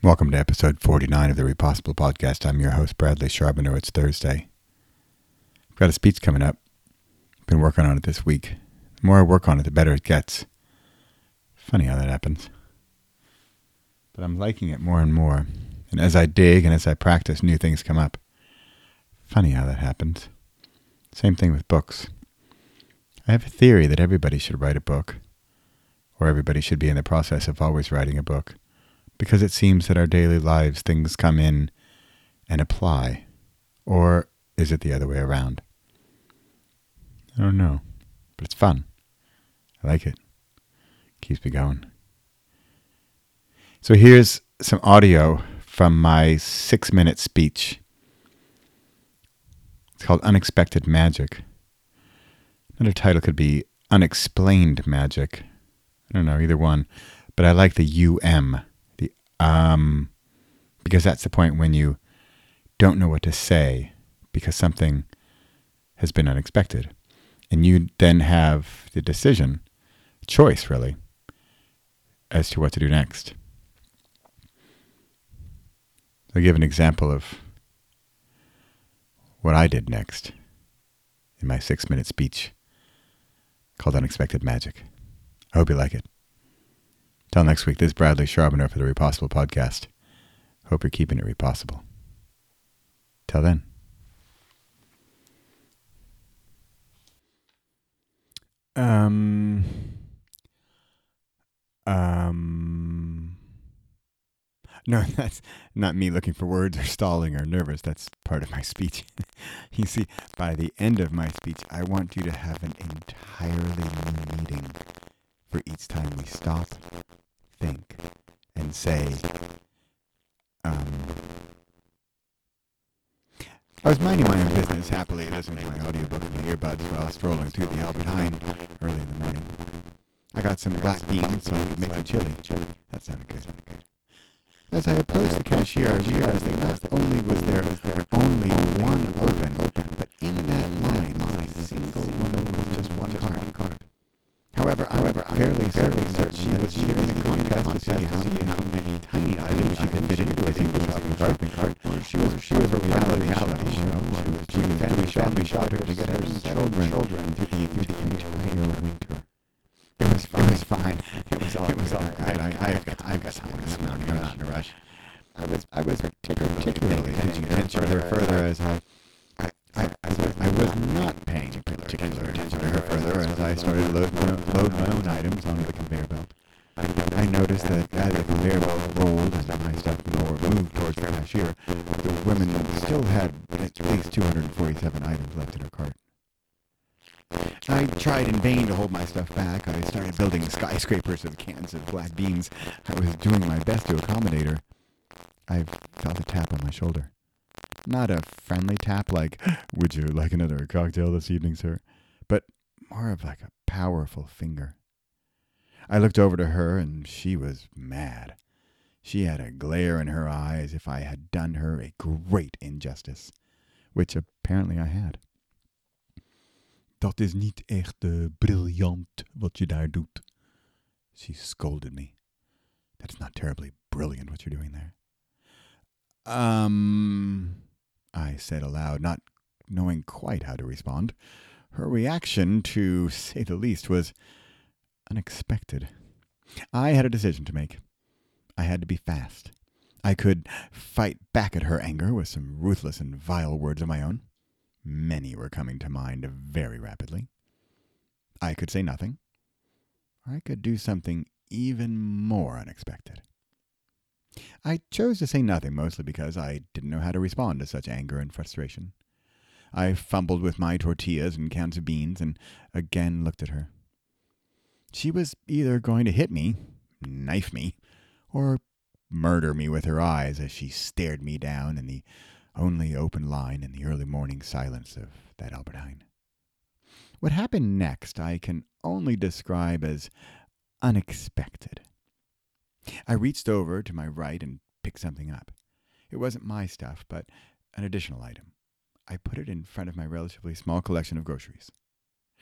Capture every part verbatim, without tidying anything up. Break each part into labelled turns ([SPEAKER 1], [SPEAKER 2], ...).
[SPEAKER 1] Welcome to episode forty-nine of the Repossible Podcast. I'm your host, Bradley Charbonneau. It's Thursday. I've got a speech coming up. Been working on it this week. The more I work on it, the better it gets. Funny how that happens. But I'm liking it more and more. And as I dig and as I practice, new things come up. Funny how that happens. Same thing with books. I have a theory that everybody should write a book, or everybody should be in the process of always writing a book. Because it seems that our daily lives, things come in and apply. Or is it the other way around? I don't know. But it's fun. I like it. Keeps me going. So here's some audio from my six-minute speech. It's called Unexpected Magic. Another title could be Unexplained Magic. I don't know, either one. But I like the U M. Um, because that's the point when you don't know what to say because something has been unexpected. And you then have the decision, choice really, as to what to do next. I'll give an example of what I did next in my six-minute speech called Unexpected Magic. I hope you like it. Till next week, this is Bradley Charbonneau for the Repossible Podcast. Hope you're keeping it repossible. Till then. Um. Um. No, that's not me looking for words or stalling or nervous. That's part of my speech. You see, by the end of my speech, I want you to have an entirely new meaning for each time we stop, think, and say, um, I was minding my own business happily listening to my audiobook in my earbuds while strolling through the Albert Heijn early in the morning. I got some black beans so I could make a chili. That sounded good. As I approached the cashier, I realized that not only was there only one open, but in that line, not a single woman with just one cart. However, however, fairly, fairly certain she was giving a contest to see how many tiny items she could fit into a single shopping cart. She was, she was a reality reality show. She was doing family shelter to get her children through the entire winter. It was fine. It was fine. It was all. It was all. I, I, I got, I got time. I'm not in a rush. I was, I was particularly paying attention to her further as I. I, I, I was not paying particular attention to her further as I started to load, load my own items onto the conveyor belt. I noticed that as the conveyor belt rolled and my stuff more moved towards the cashier, the woman still had at least two hundred forty-seven items left in her cart. I tried in vain to hold my stuff back. I started building skyscrapers of cans of black beans. I was doing my best to accommodate her. I felt a tap on my shoulder. Not a friendly tap like, would you like another cocktail this evening, sir? But more of like a powerful finger. I looked over to her and she was mad. She had a glare in her eye as if I had done her a great injustice, which apparently I had. Dat is niet echt uh, briljant wat je daar doet. She scolded me. That's not terribly brilliant what you're doing there. Um... I said aloud, not knowing quite how to respond. Her reaction, to say the least, was unexpected. I had a decision to make. I had to be fast. I could fight back at her anger with some ruthless and vile words of my own. Many were coming to mind very rapidly. I could say nothing. Or I could do something even more unexpected. I chose to say nothing, mostly because I didn't know how to respond to such anger and frustration. I fumbled with my tortillas and cans of beans and again looked at her. She was either going to hit me, knife me, or murder me with her eyes as she stared me down in the only open line in the early morning silence of that Albert Heijn. What happened next I can only describe as unexpected. I reached over to my right and picked something up. It wasn't my stuff, but an additional item. I put it in front of my relatively small collection of groceries.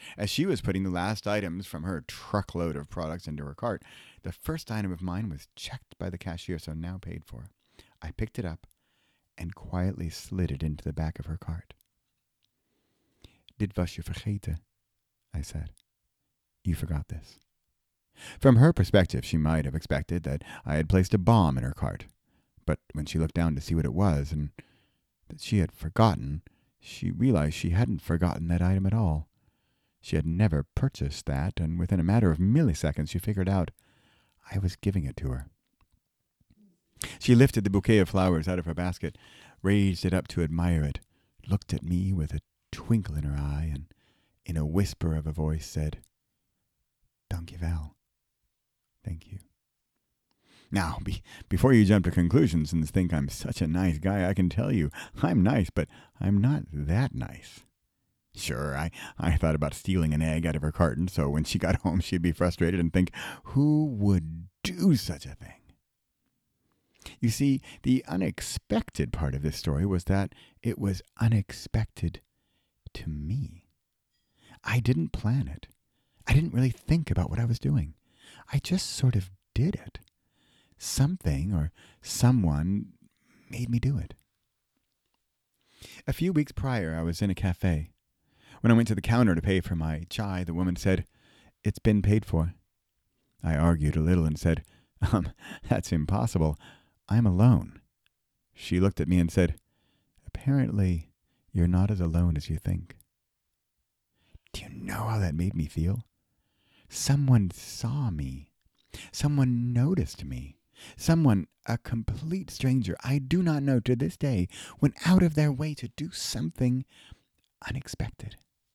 [SPEAKER 1] As she was putting the last items from her truckload of products into her cart, the first item of mine was checked by the cashier, so now paid for. I picked it up and quietly slid it into the back of her cart. Dit was je vergeten, I said. You forgot this. From her perspective, she might have expected that I had placed a bomb in her cart. But when she looked down to see what it was and that she had forgotten, she realized she hadn't forgotten that item at all. She had never purchased that, and within a matter of milliseconds she figured out I was giving it to her. She lifted the bouquet of flowers out of her basket, raised it up to admire it, looked at me with a twinkle in her eye, and in a whisper of a voice said, Dankjewel. Thank you. Now, be, before you jump to conclusions and think I'm such a nice guy, I can tell you I'm nice, but I'm not that nice. Sure, I, I thought about stealing an egg out of her carton, so when she got home she'd be frustrated and think, who would do such a thing? You see, the unexpected part of this story was that it was unexpected to me. I didn't plan it. I didn't really think about what I was doing. I just sort of did it. Something or someone made me do it. A few weeks prior, I was in a cafe. When I went to the counter to pay for my chai, the woman said, It's been paid for. I argued a little and said, Um, that's impossible. I'm alone. She looked at me and said, Apparently, you're not as alone as you think. Do you know how that made me feel? Someone saw me. Someone noticed me. Someone, a complete stranger I do not know to this day, went out of their way to do something unexpected.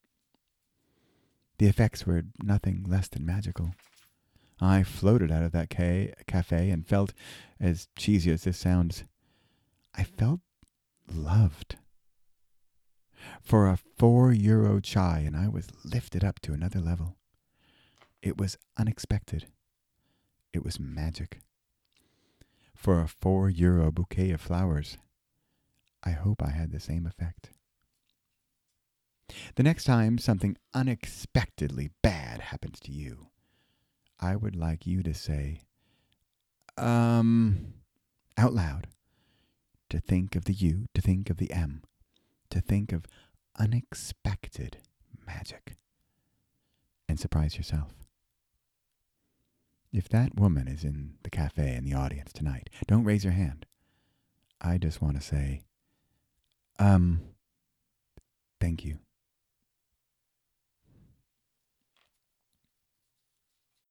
[SPEAKER 1] The effects were nothing less than magical. I floated out of that ca- cafe and felt, as cheesy as this sounds, I felt loved. For a four euro chai, and I was lifted up to another level. It was unexpected. It was magic. For a four euro bouquet of flowers, I hope I had the same effect. The next time something unexpectedly bad happens to you, I would like you to say, um, out loud, to think of the U, to think of the M, to think of unexpected magic, and surprise yourself. If that woman is in the cafe in the audience tonight, don't raise your hand. I just want to say, um, thank you.